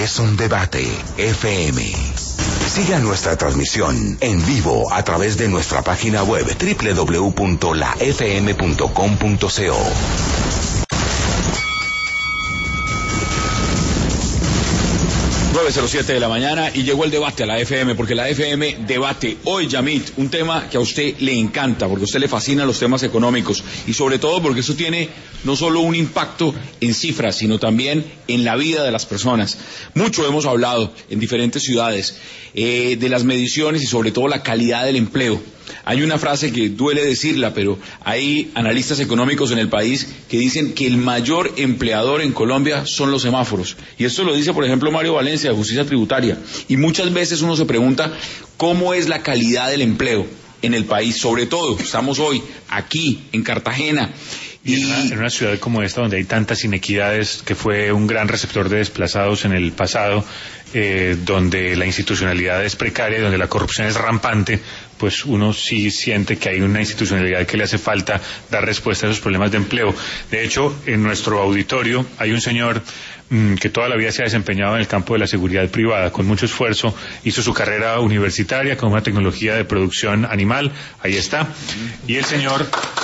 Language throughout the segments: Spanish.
es un debate FM. Siga nuestra transmisión en vivo a través de nuestra página web www.lafm.com.co. 9:07 de la mañana y llegó el debate a la FM, porque la FM debate hoy, Yamit, un tema que a usted le encanta, porque a usted le fascinan los temas económicos y sobre todo porque eso tiene no solo un impacto en cifras, sino también en la vida de las personas. Mucho hemos hablado en diferentes ciudades de las mediciones y sobre todo la calidad del empleo. Hay una frase que duele decirla, pero hay analistas económicos en el país que dicen que el mayor empleador en Colombia son los semáforos. Y esto lo dice, por ejemplo, Mario Valencia, de Justicia Tributaria. Y muchas veces uno se pregunta cómo es la calidad del empleo en el país. Sobre todo, estamos hoy aquí, en Cartagena. Y en una ciudad como esta, donde hay tantas inequidades, que fue un gran receptor de desplazados en el pasado, donde la institucionalidad es precaria y donde la corrupción es rampante, pues uno sí siente que hay una institucionalidad que le hace falta dar respuesta a esos problemas de empleo. De hecho, en nuestro auditorio hay un señor que toda la vida se ha desempeñado en el campo de la seguridad privada, con mucho esfuerzo, hizo su carrera universitaria con una tecnología de producción animal, ahí está, y el señor...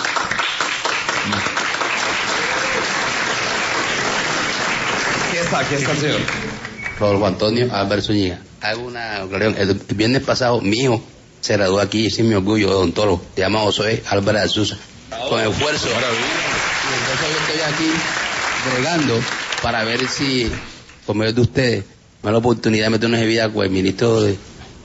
Aquí está el señor. Rodolfo Antonio Álvarez Zúñiga. Hago una aclaración. El viernes pasado mi hijo se graduó aquí, sin mi orgullo, de odontólogo. Se llama Josué Álvarez Azusa. Con esfuerzo. Y entonces yo estoy aquí bregando para ver si, por medio de ustedes, me da la oportunidad de meter una vida con el ministro de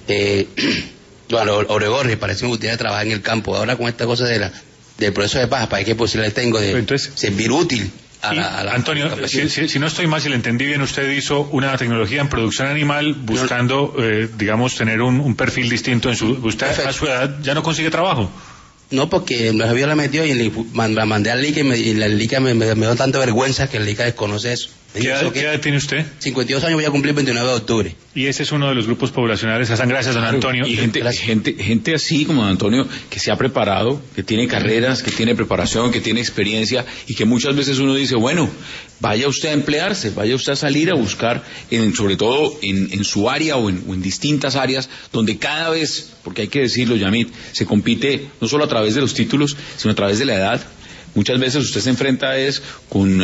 Oregorri. Parece una oportunidad de trabajar en el campo. Ahora con esta cosa del proceso de paz, ¿para qué posibilidades tengo de servir útil? Antonio, si no estoy mal, si le entendí bien, usted hizo una tecnología en producción animal buscando, digamos, tener un perfil distinto en su... ¿Usted a su edad ya no consigue trabajo? No, porque la la metió y la mandé al LICA y la LICA me dio tanta vergüenza que el LICA desconoce eso. ¿Qué edad tiene usted? 52 años, voy a cumplir el 29 de octubre. Y ese es uno de los grupos poblacionales. Hassan, gracias, don Antonio. Y gente así como don Antonio, que se ha preparado, que tiene carreras, que tiene preparación, que tiene experiencia, y que muchas veces uno dice, bueno, vaya usted a emplearse, vaya usted a salir a buscar, sobre todo en su área o en distintas áreas, donde cada vez, porque hay que decirlo, Yamit, se compite no solo a través de los títulos, sino a través de la edad. Muchas veces usted se enfrenta con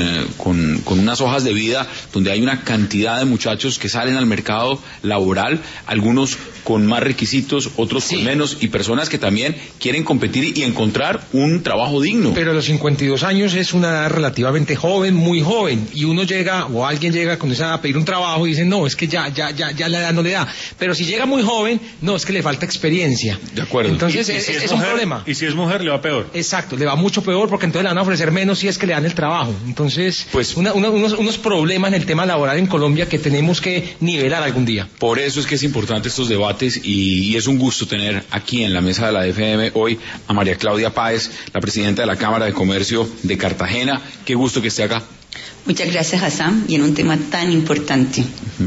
unas hojas de vida donde hay una cantidad de muchachos que salen al mercado laboral, algunos con más requisitos, otros con menos, y personas que también quieren competir y encontrar un trabajo digno. Pero los 52 años es una edad relativamente joven, muy joven, y uno llega, o alguien llega con esa a pedir un trabajo y dice, no, es que ya la edad no le da. Pero si llega muy joven, no, es que le falta experiencia. De acuerdo. Entonces es un problema. Y si es mujer, le va peor. Exacto, le va mucho peor, porque entonces le van a ofrecer menos si es que le dan el trabajo. Entonces, pues unos problemas en el tema laboral en Colombia que tenemos que nivelar algún día. Por eso es que es importante estos debates, y es un gusto tener aquí en la mesa de la FM hoy a María Claudia Páez, la presidenta de la Cámara de Comercio de Cartagena. Qué gusto que esté acá. Muchas gracias, Hassan, y en un tema tan importante.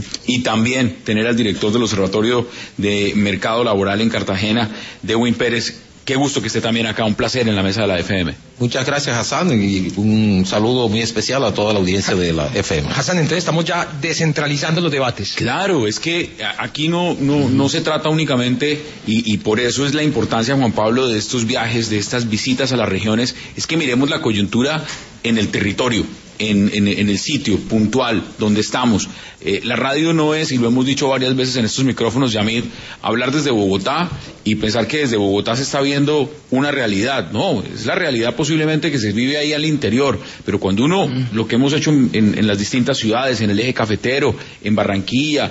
Y también tener al director del Observatorio de Mercado Laboral en Cartagena, Dewin Pérez. Qué gusto que esté también acá, un placer en la mesa de la FM. Muchas gracias, Hassan, y un saludo muy especial a toda la audiencia de la FM. Hassan, entonces estamos ya descentralizando los debates. Claro, es que aquí no se trata únicamente, y por eso es la importancia, Juan Pablo, de estos viajes, de estas visitas a las regiones, es que miremos la coyuntura en el territorio. En el sitio puntual donde estamos. La radio no es, y lo hemos dicho varias veces en estos micrófonos, Yamir, hablar desde Bogotá y pensar que desde Bogotá se está viendo una realidad. No, es la realidad posiblemente que se vive ahí al interior, pero cuando uno, lo que hemos hecho en las distintas ciudades, en el eje cafetero, en Barranquilla,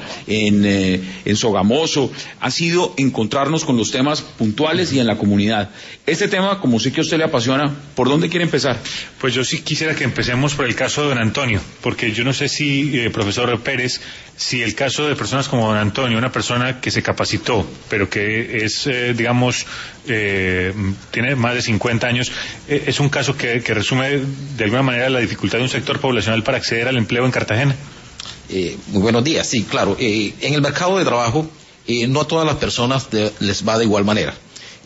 en Sogamoso, ha sido encontrarnos con los temas puntuales y en la comunidad. Este tema, como sé que a usted le apasiona, ¿por dónde quiere empezar? Pues yo sí quisiera que empecemos por el caso de don Antonio, porque yo no sé si, profesor Pérez, si el caso de personas como don Antonio, una persona que se capacitó, pero que es, tiene más de 50 años, es un caso que resume de alguna manera la dificultad de un sector poblacional para acceder al empleo en Cartagena. Muy buenos días, sí, claro. En el mercado de trabajo, no a todas las personas les va de igual manera.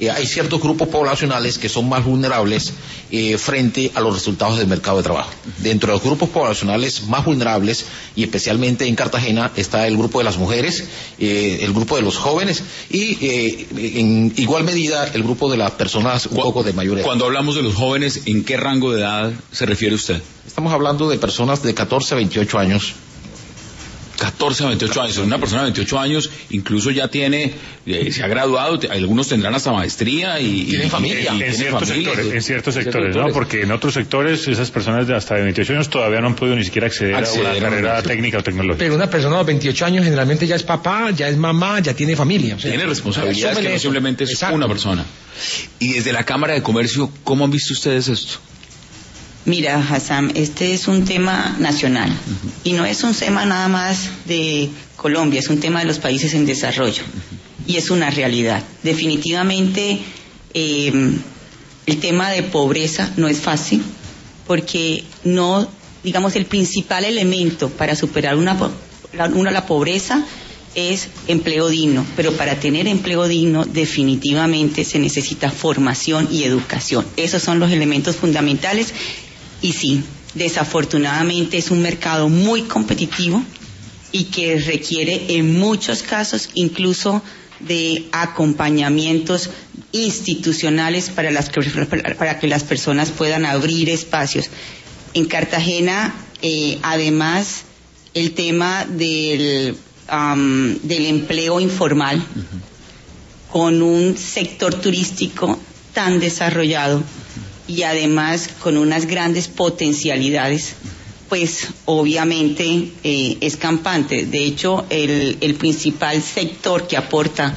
hay ciertos grupos poblacionales que son más vulnerables frente a los resultados del mercado de trabajo. Dentro de los grupos poblacionales más vulnerables, y especialmente en Cartagena, está el grupo de las mujeres, el grupo de los jóvenes y en igual medida el grupo de las personas un poco de mayor edad. Cuando hablamos de los jóvenes, ¿en qué rango de edad se refiere usted? Estamos hablando de personas de 14 a 28 años. 14 a 28 años. Una persona de 28 años incluso ya tiene, se ha graduado, algunos tendrán hasta maestría y tienen familia. En ciertos sectores, ¿no? Porque en otros sectores esas personas de hasta de 28 años todavía no han podido ni siquiera acceder a una carrera técnica o tecnológica. Pero una persona de 28 años generalmente ya es papá, ya es mamá, ya tiene familia. O sea, tiene responsabilidades que no simplemente es una persona. Y desde la Cámara de Comercio, ¿cómo han visto ustedes esto? Mira, Hassan, este es un tema nacional y no es un tema nada más de Colombia, es un tema de los países en desarrollo y es una realidad. Definitivamente el tema de pobreza no es fácil porque no, digamos, el principal elemento para superar la pobreza es empleo digno, pero para tener empleo digno definitivamente se necesita formación y educación. Esos son los elementos fundamentales. Y sí, desafortunadamente es un mercado muy competitivo y que requiere en muchos casos incluso de acompañamientos institucionales para que las personas puedan abrir espacios. En Cartagena, además, el tema del empleo informal, con un sector turístico tan desarrollado, y además con unas grandes potencialidades, pues obviamente es campante. De hecho, el principal sector que aporta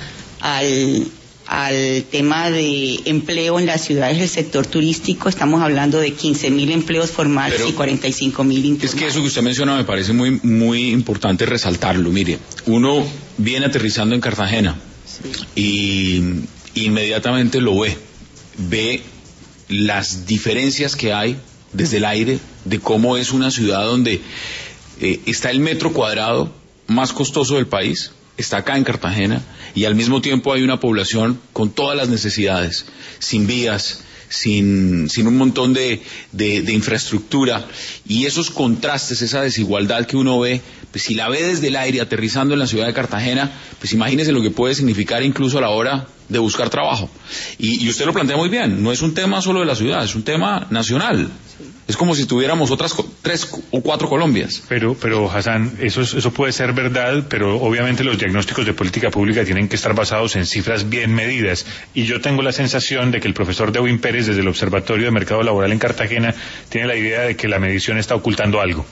al tema de empleo en la ciudad es el sector turístico. Estamos hablando de 15.000 empleos formales y 45.000 informales. Es que eso que usted menciona me parece muy, muy importante resaltarlo. Mire, uno viene aterrizando en Cartagena y inmediatamente lo ve las diferencias que hay desde el aire, de cómo es una ciudad donde está el metro cuadrado más costoso del país, está acá en Cartagena, y al mismo tiempo hay una población con todas las necesidades, sin vías, sin un montón de infraestructura, y esos contrastes, esa desigualdad que uno ve, pues si la ve desde el aire aterrizando en la ciudad de Cartagena, pues imagínese lo que puede significar incluso a la hora de buscar trabajo. Y usted lo plantea muy bien, no es un tema solo de la ciudad, es un tema nacional. Es como si tuviéramos otras 3 o 4 Colombias. Pero Hassan, eso puede ser verdad, pero obviamente los diagnósticos de política pública tienen que estar basados en cifras bien medidas. Y yo tengo la sensación de que el profesor Dewin Pérez, desde el Observatorio de Mercado Laboral en Cartagena, tiene la idea de que la medición está ocultando algo.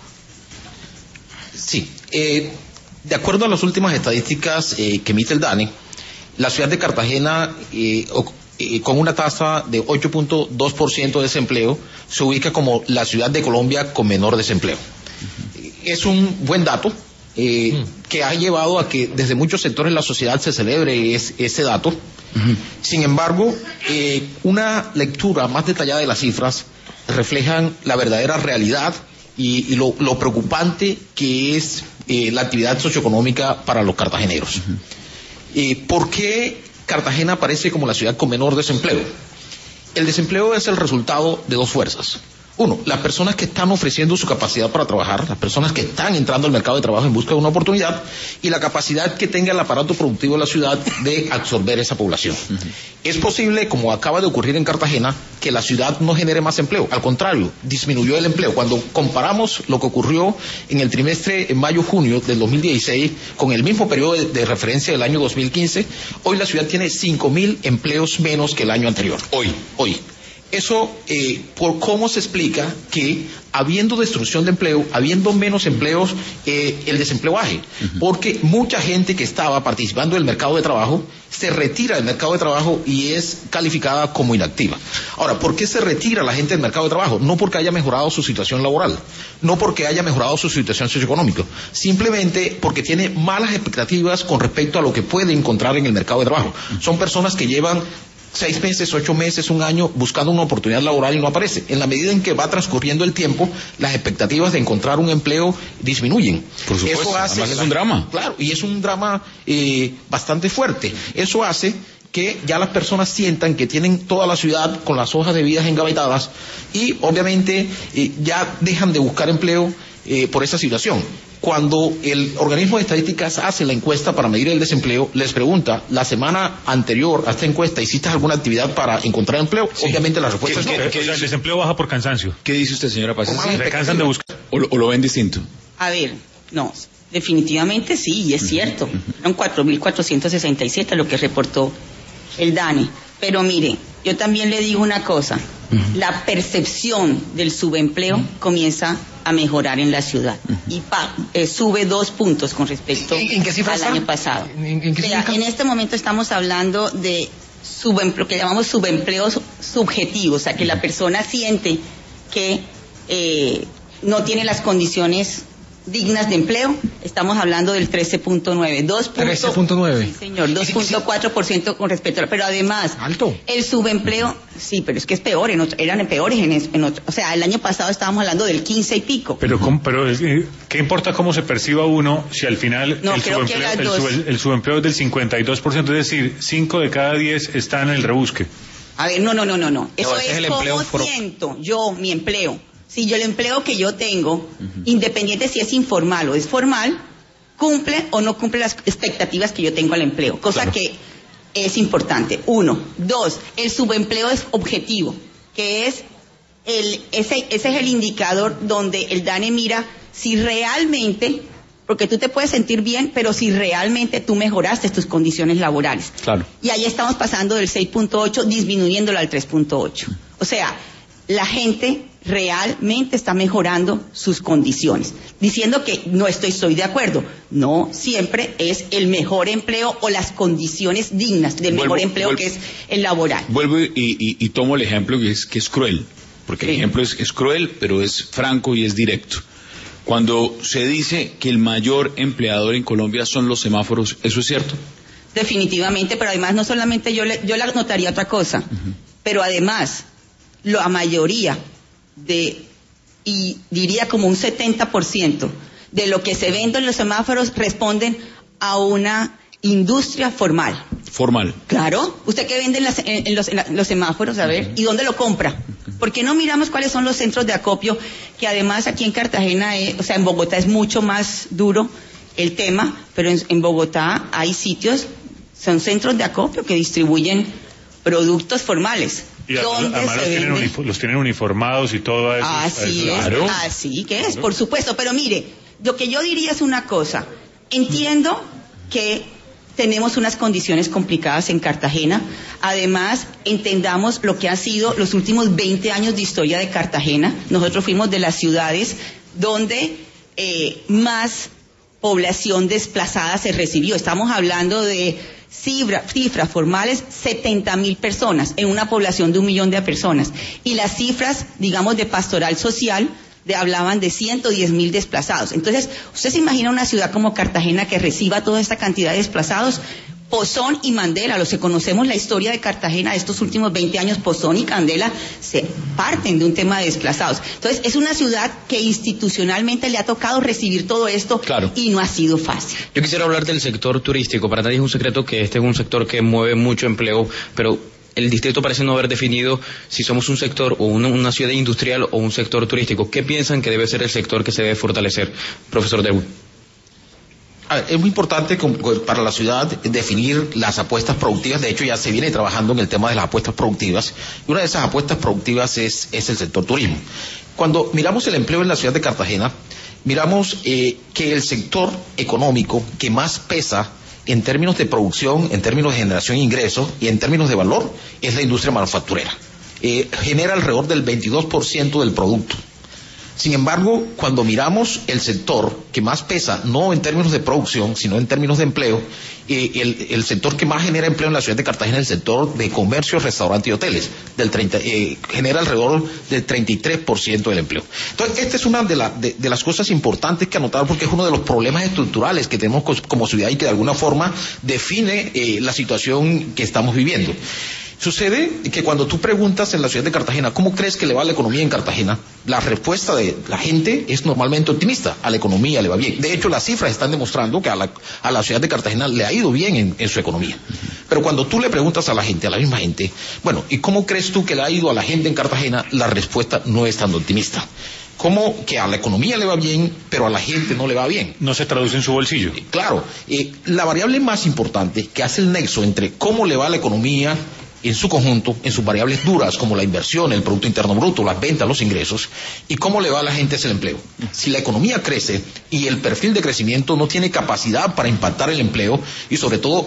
Sí, de acuerdo a las últimas estadísticas que emite el DANE, la ciudad de Cartagena, con una tasa de 8.2% de desempleo, se ubica como la ciudad de Colombia con menor desempleo. Es un buen dato que ha llevado a que desde muchos sectores de la sociedad se celebre ese dato. Sin embargo, una lectura más detallada de las cifras reflejan la verdadera realidad y lo preocupante que es la actividad socioeconómica para los cartageneros. ¿Por qué Cartagena aparece como la ciudad con menor desempleo? El desempleo es el resultado de dos fuerzas. Uno, las personas que están ofreciendo su capacidad para trabajar, las personas que están entrando al mercado de trabajo en busca de una oportunidad, y la capacidad que tenga el aparato productivo de la ciudad de absorber esa población. Es posible, como acaba de ocurrir en Cartagena, que la ciudad no genere más empleo. Al contrario, disminuyó el empleo. Cuando comparamos lo que ocurrió en el trimestre en mayo-junio del 2016 con el mismo periodo de referencia del año 2015, hoy la ciudad tiene 5.000 empleos menos que el año anterior. Hoy. Eso, por cómo se explica que habiendo destrucción de empleo, habiendo menos empleos, el desempleo baje. Porque mucha gente que estaba participando del mercado de trabajo se retira del mercado de trabajo y es calificada como inactiva. Ahora, ¿por qué se retira la gente del mercado de trabajo? No porque haya mejorado su situación laboral, no porque haya mejorado su situación socioeconómica, simplemente porque tiene malas expectativas con respecto a lo que puede encontrar en el mercado de trabajo. Son personas que llevan 6 meses, 8 meses, un año buscando una oportunidad laboral y no aparece. En la medida en que va transcurriendo el tiempo, las expectativas de encontrar un empleo disminuyen. Por supuesto, eso hace, además es un drama. Claro, y es un drama bastante fuerte. Eso hace que ya las personas sientan que tienen toda la ciudad con las hojas de vida engavetadas y obviamente ya dejan de buscar empleo por esa situación. Cuando el organismo de estadísticas hace la encuesta para medir el desempleo, les pregunta, la semana anterior a esta encuesta, ¿hiciste alguna actividad para encontrar empleo? Sí. Obviamente la respuesta es no. O sea, el desempleo baja por cansancio. ¿Qué dice usted, señora Paz? Se cansan de buscar. ¿O lo ven distinto? A ver, no, definitivamente sí, y es cierto. Son 4.467 lo que reportó el DANE. Pero mire, yo también le digo una cosa, la percepción del subempleo comienza a mejorar en la ciudad y sube 2 puntos con respecto al año pasado. En este momento estamos hablando de subempleo, que llamamos subempleo subjetivo, o sea que la persona siente que no tiene las condiciones dignas de empleo. Estamos hablando del 13.9, 13.9. Sí, señor, 2.4% con respecto a, pero además alto. El subempleo, sí, pero es que es peor, eran peores en otro, o sea, el año pasado estábamos hablando del 15 y pico. Pero ¿qué importa cómo se perciba uno si al final el subempleo es del 52%, es decir, 5 de cada 10 están en el rebusque? A ver, no. Eso es como siento yo mi empleo. Si yo el empleo que yo tengo, independiente si es informal o es formal, cumple o no cumple las expectativas que yo tengo al empleo, cosa que es importante. 1. 2. El subempleo es objetivo, que es ese es el indicador donde el DANE mira si realmente, porque tú te puedes sentir bien, pero si realmente tú mejoraste tus condiciones laborales. Claro. Y ahí estamos pasando del 6.8, disminuyéndolo al 3.8. O sea, la gente realmente está mejorando sus condiciones, diciendo que no estoy de acuerdo. No siempre es el mejor empleo o las condiciones dignas del mejor empleo que es el laboral. Vuelvo y tomo el ejemplo que es cruel, porque el ejemplo es cruel, pero es franco y es directo. Cuando se dice que el mayor empleador en Colombia son los semáforos, ¿eso es cierto? Definitivamente, pero además no solamente yo le notaría otra cosa, pero además la mayoría y diría como un 70% de lo que se vende en los semáforos responden a una industria formal. Formal. Claro. ¿Usted qué vende en los semáforos? A ver, ¿y dónde lo compra? ¿Por qué no miramos cuáles son los centros de acopio? Que además aquí en Cartagena, en Bogotá es mucho más duro el tema, pero en Bogotá hay sitios, son centros de acopio que distribuyen productos formales. Y además los tienen uniformados y todo eso. Así es, claro. Así que es, por supuesto. Pero mire, lo que yo diría es una cosa. Entiendo que tenemos unas condiciones complicadas en Cartagena. Además, entendamos lo que han sido los últimos 20 años de historia de Cartagena. Nosotros fuimos de las ciudades donde más población desplazada se recibió. Estamos hablando de cifras formales, 70.000 personas en una población de 1 millón de personas. Y las cifras, digamos, de pastoral social, hablaban de 110.000 desplazados. Entonces, ¿usted se imagina una ciudad como Cartagena que reciba toda esta cantidad de desplazados? Pozón y Mandela, los que conocemos la historia de Cartagena de estos últimos 20 años, Pozón y Candela se parten de un tema de desplazados. Entonces, es una ciudad que institucionalmente le ha tocado recibir todo esto, claro, y no ha sido fácil. Yo quisiera hablar del sector turístico. Para nadie es un secreto que este es un sector que mueve mucho empleo, pero el distrito parece no haber definido si somos un sector o una ciudad industrial o un sector turístico. ¿Qué piensan que debe ser el sector que se debe fortalecer, profesor Derwood? Es muy importante para la ciudad definir las apuestas productivas. De hecho, ya se viene trabajando en el tema de las apuestas productivas. Y una de esas apuestas productivas es el sector turismo. Cuando miramos el empleo en la ciudad de Cartagena, miramos que el sector económico que más pesa en términos de producción, en términos de generación de ingresos y en términos de valor es la industria manufacturera. Genera alrededor del 22% del producto. Sin embargo, cuando miramos el sector que más pesa, no en términos de producción, sino en términos de empleo, el sector que más genera empleo en la ciudad de Cartagena es el sector de comercio, restaurante y hoteles. Genera alrededor del 33% del empleo. Entonces, esta es una de las cosas importantes que anotar, porque es uno de los problemas estructurales que tenemos como ciudad y que de alguna forma define la situación que estamos viviendo. Sucede que cuando tú preguntas en la ciudad de Cartagena, ¿cómo crees que le va a la economía en Cartagena? La respuesta de la gente es normalmente optimista. A la economía le va bien. De hecho, las cifras están demostrando que a la ciudad de Cartagena le ha ido bien en su economía. Pero cuando tú le preguntas a la gente, a la misma gente, bueno, ¿y cómo crees tú que le ha ido a la gente en Cartagena? La respuesta no es tan optimista. ¿Cómo que a la economía le va bien, pero a la gente no le va bien? No se traduce en su bolsillo. Claro, la variable más importante que hace el nexo entre cómo le va a la economía en su conjunto, en sus variables duras, como la inversión, el Producto Interno Bruto, las ventas, los ingresos, y cómo le va a la gente es el empleo. Si la economía crece y el perfil de crecimiento no tiene capacidad para impactar el empleo, y sobre todo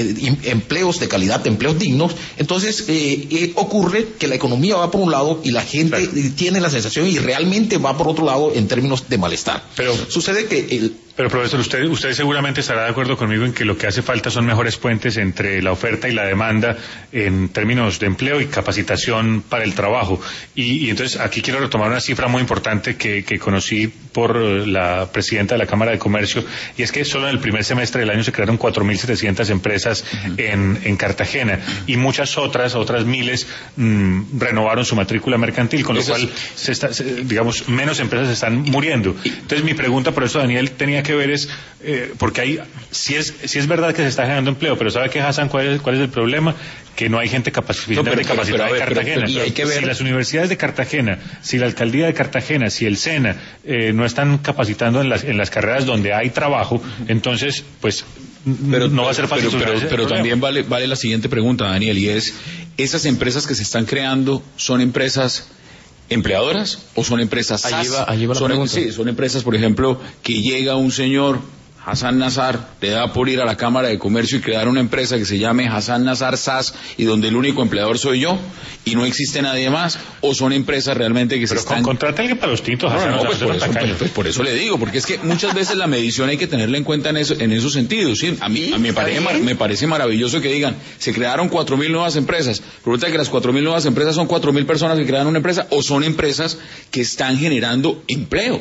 empleos de calidad, empleos dignos, entonces ocurre que la economía va por un lado y la gente tiene la sensación y realmente va por otro lado en términos de malestar. Pero sucede que Pero profesor, usted seguramente estará de acuerdo conmigo en que lo que hace falta son mejores puentes entre la oferta y la demanda en términos de empleo y capacitación para el trabajo. Y entonces aquí quiero retomar una cifra muy importante que conocí por la presidenta de la Cámara de Comercio, y es que solo en el primer semestre del año se crearon 4.700 empresas en Cartagena, y muchas otras miles renovaron su matrícula mercantil, con lo cual digamos, menos empresas están muriendo. Entonces mi pregunta, por eso Daniel, tenía que ver es, porque hay, si es verdad que se está generando empleo, pero ¿sabe qué, Hassan, cuál es el problema? Que no hay gente capacitada en Cartagena. Y hay que ver, si las universidades de Cartagena, si la alcaldía de Cartagena, si el SENA no están capacitando en las carreras donde hay trabajo, entonces pues no va a ser fácil. Pero también vale la siguiente pregunta, Daniel, y es, ¿esas empresas que se están creando son empresas empleadoras o son empresas SAS? Allí va la pregunta. Sí, son empresas, por ejemplo, que llega un señor Hassan Nazar, le da por ir a la Cámara de Comercio y crear una empresa que se llame Hassan Nazar SAS, y donde el único empleador soy yo y no existe nadie más, o son empresas realmente que se están... Contrata a alguien para los tintos, Hassan. Pues por eso le digo, porque es que muchas veces la medición hay que tenerla en cuenta en esos sentidos, ¿sí? A mí me parece maravilloso que digan, se crearon 4.000 nuevas empresas, resulta que las 4.000 nuevas empresas son 4.000 personas que crean una empresa, o son empresas que están generando empleo.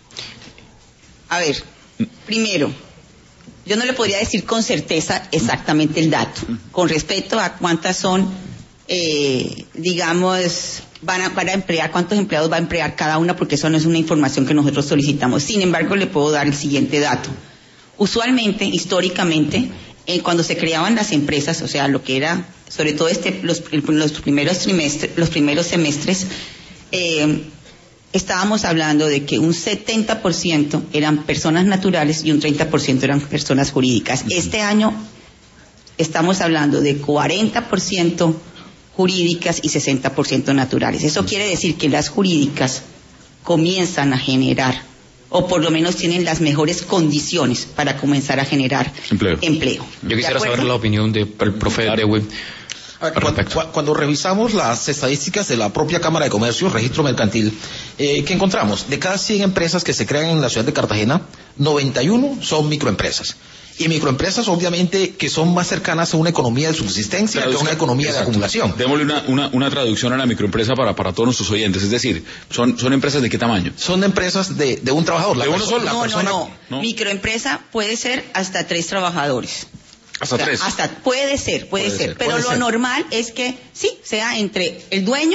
A ver, primero, yo no le podría decir con certeza exactamente el dato, con respecto a cuántas son, digamos, van a emplear, cuántos empleados va a emplear cada una, porque eso no es una información que nosotros solicitamos. Sin embargo, le puedo dar el siguiente dato. Usualmente, históricamente, cuando se creaban las empresas, o sea, lo que era, sobre todo los primeros semestres, estábamos hablando de que un 70% eran personas naturales y un 30% eran personas jurídicas. Este año estamos hablando de 40% jurídicas y 60% naturales. Eso quiere decir que las jurídicas comienzan a generar, o por lo menos tienen las mejores condiciones para comenzar a generar empleo. Yo quisiera saber la opinión del profe Dewey. Cuando revisamos las estadísticas de la propia Cámara de Comercio, registro mercantil, ¿qué encontramos? De cada 100 empresas que se crean en la ciudad de Cartagena, 91 son microempresas. Y microempresas, obviamente, que son más cercanas a una economía de subsistencia que a una economía de acumulación. Démosle una traducción a la microempresa para todos nuestros oyentes. Es decir, ¿son empresas de qué tamaño? Son empresas de un trabajador. No. Microempresa puede ser hasta 3 trabajadores. Hasta 3. Puede ser. Pero lo normal es que sí, sea entre el dueño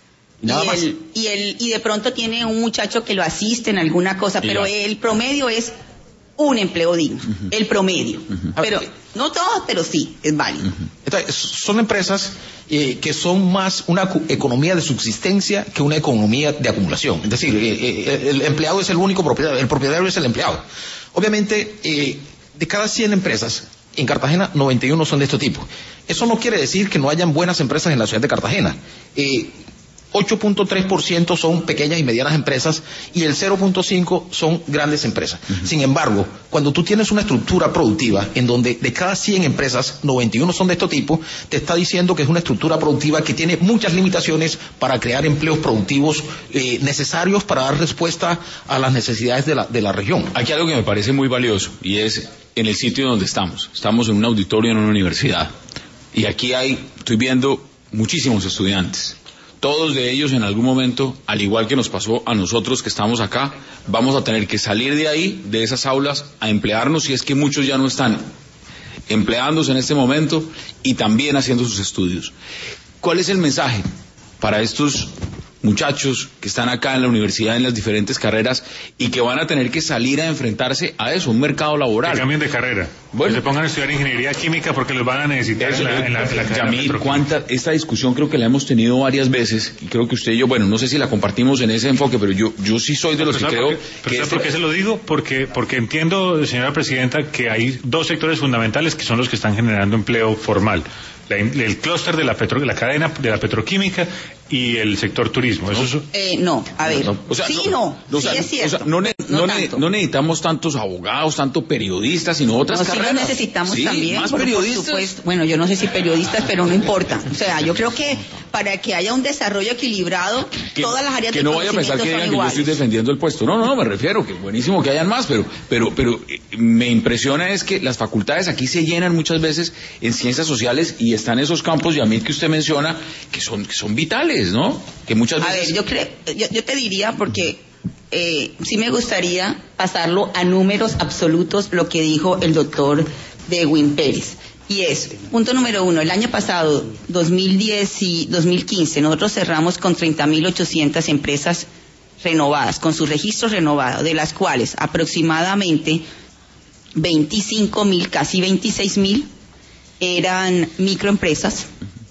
y de pronto tiene un muchacho que lo asiste en alguna cosa, pero el promedio es un empleo digno, el promedio. Pero no todos, pero sí, es válido. Entonces, son empresas que son más una economía de subsistencia que una economía de acumulación. Es decir, el empleado es el único propietario, el propietario es el empleado. Obviamente, de cada 100 empresas, en Cartagena 91 son de este tipo. Eso no quiere decir que no hayan buenas empresas en la ciudad de Cartagena. 8.3% son pequeñas y medianas empresas y el 0.5% son grandes empresas. Sin embargo, cuando tú tienes una estructura productiva en donde de cada 100 empresas 91 son de este tipo, te está diciendo que es una estructura productiva que tiene muchas limitaciones para crear empleos productivos necesarios para dar respuesta a las necesidades de la región. Aquí algo que me parece muy valioso, y es en el sitio donde estamos. Estamos en un auditorio en una universidad, y aquí estoy viendo muchísimos estudiantes. Todos de ellos en algún momento, al igual que nos pasó a nosotros que estamos acá, vamos a tener que salir de ahí, de esas aulas, a emplearnos, si es que muchos ya no están empleándose en este momento y también haciendo sus estudios. ¿Cuál es el mensaje para estos muchachos que están acá en la universidad en las diferentes carreras y que van a tener que salir a enfrentarse a eso, un mercado laboral? Que cambien de carrera, bueno, que se pongan a estudiar ingeniería química porque los van a necesitar en la Yamil, esta discusión creo que la hemos tenido varias veces y creo que usted y yo, bueno, no sé si la compartimos en ese enfoque, pero yo sí soy de los que creo que... ¿Por qué se lo digo? Porque entiendo, señora presidenta, que hay dos sectores fundamentales que son los que están generando empleo formal. El clúster de la cadena de la petroquímica y el sector turismo. Eso es... no, a ver. Sí es cierto. No necesitamos tantos abogados, tanto periodistas, sino otras carreras. Sí lo necesitamos también. Más periodistas. Por supuesto. Bueno, yo no sé si periodistas, pero no importa. O sea, yo creo que para que haya un desarrollo equilibrado, todas las áreas de conocimiento son iguales. Que no vaya a pensar que digan que yo estoy defendiendo el puesto. No, me refiero que buenísimo que hayan más, pero me impresiona es que las facultades aquí se llenan muchas veces en ciencias sociales y están esos campos, y a mí que usted menciona, que son vitales, ¿no? Que muchas veces... A ver, yo te diría, porque sí me gustaría pasarlo a números absolutos, lo que dijo el doctor Dewin Pérez. Y es, punto número 1, el año pasado, 2010 y 2015, nosotros cerramos con 30.800 empresas renovadas, con su registro renovado, de las cuales aproximadamente 25.000, casi 26.000, eran microempresas,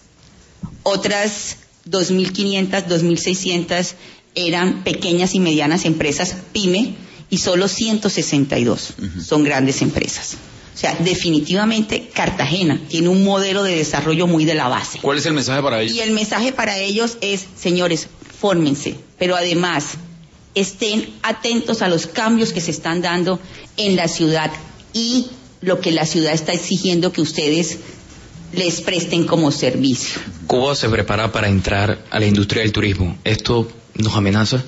otras 2.500, 2.600 eran pequeñas y medianas empresas PYME y solo 162 son grandes empresas. O sea, definitivamente Cartagena tiene un modelo de desarrollo muy de la base. ¿Cuál es el mensaje para ellos? Y el mensaje para ellos es, señores, fórmense, pero además estén atentos a los cambios que se están dando en la ciudad y lo que la ciudad está exigiendo que ustedes les presten como servicio. Cuba se prepara para entrar a la industria del turismo. ¿Esto nos amenaza?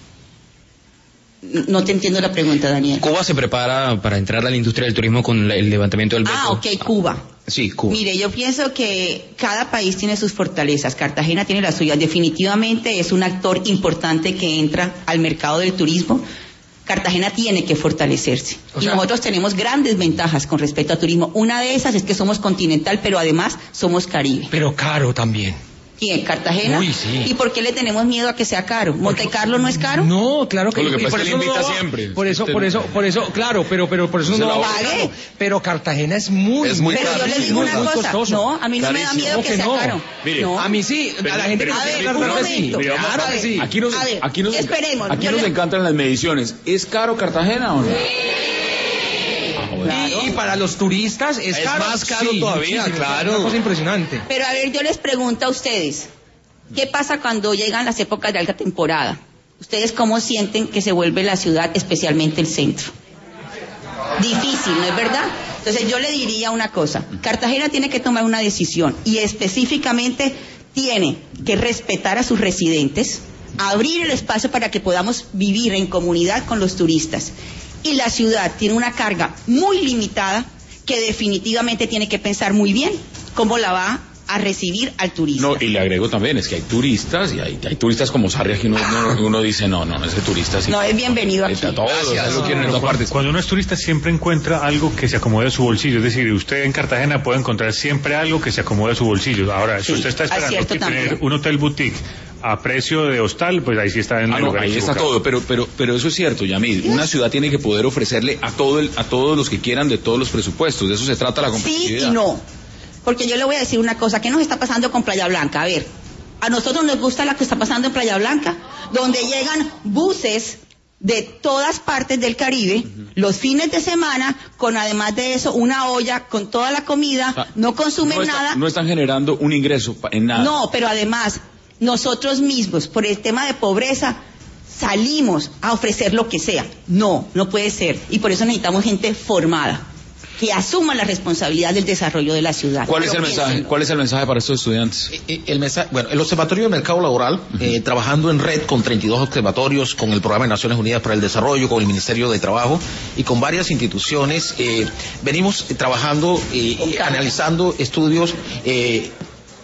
No te entiendo la pregunta, Daniel. Cuba se prepara para entrar a la industria del turismo con el levantamiento del veto. Ok, Cuba. Sí, Cuba. Mire, yo pienso que cada país tiene sus fortalezas. Cartagena tiene las suyas. Definitivamente es un actor importante que entra al mercado del turismo. Cartagena tiene que fortalecerse. Y nosotros tenemos grandes ventajas con respecto a turismo. Una de esas es que somos continental, pero además somos Caribe. Pero caro también. ¿Quién? ¿Cartagena? Uy, sí. ¿Y por qué le tenemos miedo a que sea caro? ¿Montecarlo no es caro? No, claro que no. Lo que pasa es que le invita siempre. Por eso, claro, pero por eso no pague. Pero Cartagena es muy caro. Pero yo le digo una cosa, costoso. No, a mí no me da miedo que sea caro. Mire, no. A mí sí, a la gente que un momento. Claro que sí. Aquí nos encantan las mediciones. ¿Es caro Cartagena o no? Claro. Y para los turistas es caro. Más caro todavía, claro. Es una cosa impresionante. Pero a ver, yo les pregunto a ustedes, ¿qué pasa cuando llegan las épocas de alta temporada? ¿Ustedes cómo sienten que se vuelve la ciudad, especialmente el centro? Difícil, ¿no es verdad? Entonces yo le diría una cosa, Cartagena tiene que tomar una decisión y específicamente tiene que respetar a sus residentes, abrir el espacio para que podamos vivir en comunidad con los turistas. Y la ciudad tiene una carga muy limitada que definitivamente tiene que pensar muy bien cómo la va a recibir al turista. No, y le agrego también, es que hay turistas, y hay turistas como Sarria que uno dice, no, ese turista sí. No, es bienvenido aquí. Todos lo quieren en todas partes. Cuando uno es turista siempre encuentra algo que se acomode a su bolsillo, es decir, usted en Cartagena puede encontrar siempre algo que se acomode a su bolsillo. Ahora, si usted está esperando tener un hotel boutique a precio de hostal, pues ahí sí está en el lugar ahí equivocado. está todo, pero eso es cierto, Yamil. Una ciudad tiene que poder ofrecerle a todos los que quieran de todos los presupuestos. De eso se trata la competitividad. Sí y no. Porque yo le voy a decir una cosa, ¿qué nos está pasando con Playa Blanca? A ver, a nosotros nos gusta lo que está pasando en Playa Blanca, donde llegan buses de todas partes del Caribe, los fines de semana, con además de eso una olla con toda la comida, no consumen nada. No están generando un ingreso en nada. No, pero además, nosotros mismos, por el tema de pobreza, salimos a ofrecer lo que sea. No puede ser. Y por eso necesitamos gente formada, que asuma la responsabilidad del desarrollo de la ciudad. ¿Cuál es el mensaje? ¿Cuál es el mensaje para estos estudiantes? El mensaje, bueno, el Observatorio del Mercado Laboral, trabajando en red con 32 observatorios, con el Programa de Naciones Unidas para el Desarrollo, con el Ministerio de Trabajo y con varias instituciones, venimos trabajando, analizando estudios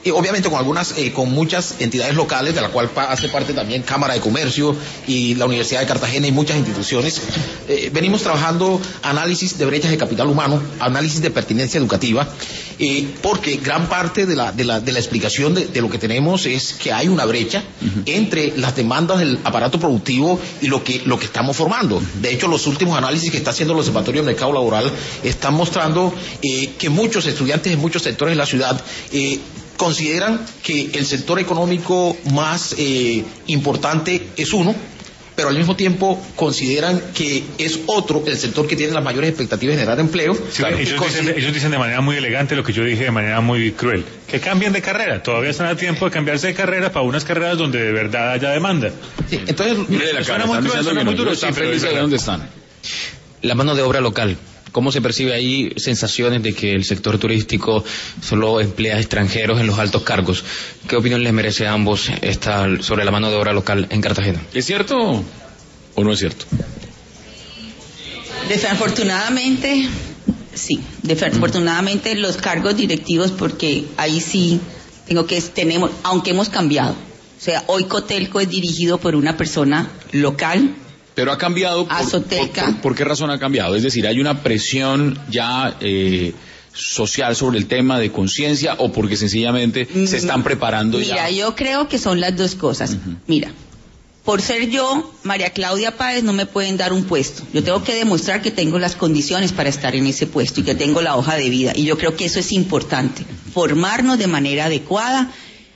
obviamente con muchas entidades locales, de la cual hace parte también Cámara de Comercio y la Universidad de Cartagena y muchas instituciones. Venimos trabajando análisis de brechas de capital humano, análisis de pertinencia educativa, porque gran parte de la explicación de lo que tenemos es que hay una brecha entre las demandas del aparato productivo y lo que estamos formando. De hecho, los últimos análisis que está haciendo el Observatorio del Mercado Laboral están mostrando que muchos estudiantes en muchos sectores de la ciudad consideran que el sector económico más importante es uno, pero al mismo tiempo consideran que es otro el sector que tiene las mayores expectativas de generar empleo. Sí, claro. Ellos dicen de manera muy elegante lo que yo dije de manera muy cruel, que cambien de carrera. Todavía están a tiempo de cambiarse de carrera para unas carreras donde de verdad haya demanda. Sí, entonces, suena muy cruel, suena muy duro. Están felices de dónde están. La mano de obra local. ¿Cómo se percibe ahí sensaciones de que el sector turístico solo emplea extranjeros en los altos cargos? ¿Qué opinión les merece a ambos sobre la mano de obra local en Cartagena? ¿Es cierto o no es cierto? Desafortunadamente, sí. Desafortunadamente los cargos directivos, porque ahí sí tenemos, aunque hemos cambiado. O sea, hoy Cotelco es dirigido por una persona local. Pero ha cambiado. ¿Por qué razón ha cambiado? Es decir, ¿hay una presión ya social sobre el tema de conciencia o porque sencillamente se están preparando ya? Mira, yo creo que son las dos cosas. Mira, por ser yo, María Claudia Páez, no me pueden dar un puesto. Yo tengo que demostrar que tengo las condiciones para estar en ese puesto y que tengo la hoja de vida. Y yo creo que eso es importante, formarnos de manera adecuada.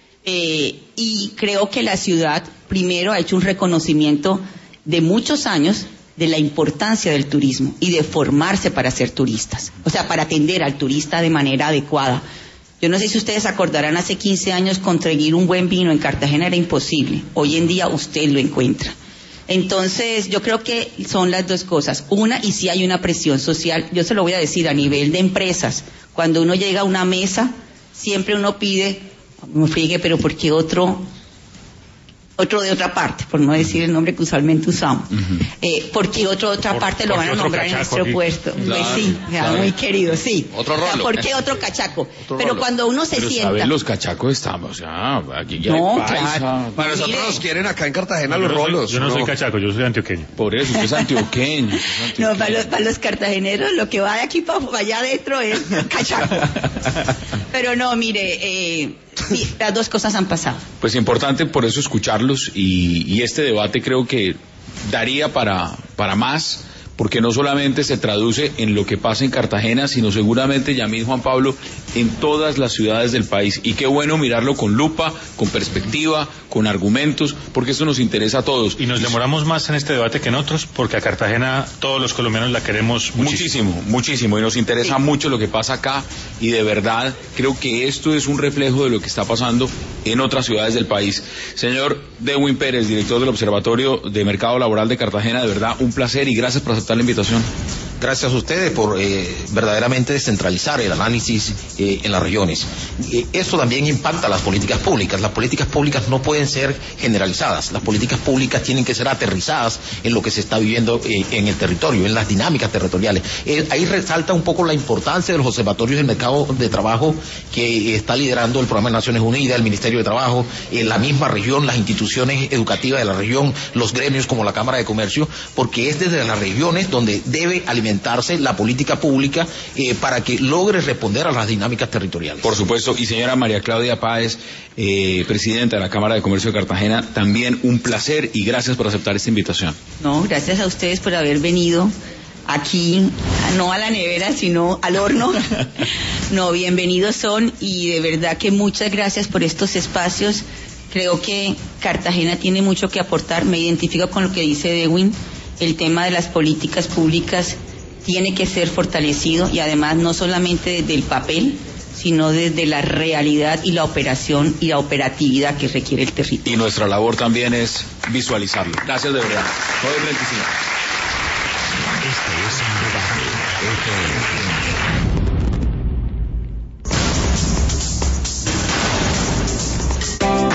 Y creo que la ciudad primero ha hecho un reconocimiento de muchos años de la importancia del turismo y de formarse para ser turistas, o sea, para atender al turista de manera adecuada. Yo no sé si ustedes acordarán, hace 15 años conseguir un buen vino en Cartagena era imposible. Hoy en día usted lo encuentra. Entonces, yo creo que son las dos cosas. Una, y sí hay una presión social, yo se lo voy a decir, a nivel de empresas. Cuando uno llega a una mesa, siempre uno pide, no friegue, pero ¿por qué otro de otra parte, por no decir el nombre que usualmente usamos? ¿Por qué otro de otra parte lo van a nombrar en nuestro puesto? Claro, pues sí, claro. Muy querido, sí. Otro rolo. O sea, ¿por qué otro cachaco? Pero cuando uno se sienta... ¿Saben los cachacos estamos? Aquí ya No, hay paisa. claro. Para nosotros nos quieren acá en Cartagena los rolos. Yo no soy cachaco, yo soy antioqueño. Por eso, usted es antioqueño. No, para los cartageneros lo que va de aquí para allá adentro es cachaco. Pero no, mire, sí, las dos cosas han pasado. Pues importante por eso escucharlos y este debate creo que daría para más, porque no solamente se traduce en lo que pasa en Cartagena, sino seguramente, Yamil, Juan Pablo, en todas las ciudades del país. Y qué bueno mirarlo con lupa, con perspectiva, con argumentos, porque eso nos interesa a todos. Y nos demoramos más en este debate que en otros, porque a Cartagena todos los colombianos la queremos muchísimo. Muchísimo, y nos interesa mucho lo que pasa acá, y de verdad creo que esto es un reflejo de lo que está pasando en otras ciudades del país. Señor Dewin Pérez, director del Observatorio de Mercado Laboral de Cartagena, de verdad un placer y gracias por aceptar la invitación. Gracias a ustedes por verdaderamente descentralizar el análisis en las regiones. Esto también impacta las políticas públicas. Las políticas públicas no pueden ser generalizadas. Las políticas públicas tienen que ser aterrizadas en lo que se está viviendo en el territorio, en las dinámicas territoriales. Ahí resalta un poco la importancia de los observatorios del mercado de trabajo que está liderando el Programa de Naciones Unidas, el Ministerio de Trabajo, la misma región, las instituciones educativas de la región, los gremios como la Cámara de Comercio, porque es desde las regiones donde debe alimentarse la política pública para que logre responder a las dinámicas territoriales. Por supuesto, y señora María Claudia Páez, presidenta de la Cámara de Comercio de Cartagena, también un placer y gracias por aceptar esta invitación. No, gracias a ustedes por haber venido aquí, no a la nevera, sino al horno. No, bienvenidos son y de verdad que muchas gracias por estos espacios. Creo que Cartagena tiene mucho que aportar, me identifico con lo que dice Dewin, el tema de las políticas públicas tiene que ser fortalecido y además no solamente desde el papel, sino desde la realidad y la operación y la operatividad que requiere el territorio. Y nuestra labor también es visualizarlo. Gracias de verdad. 9:35.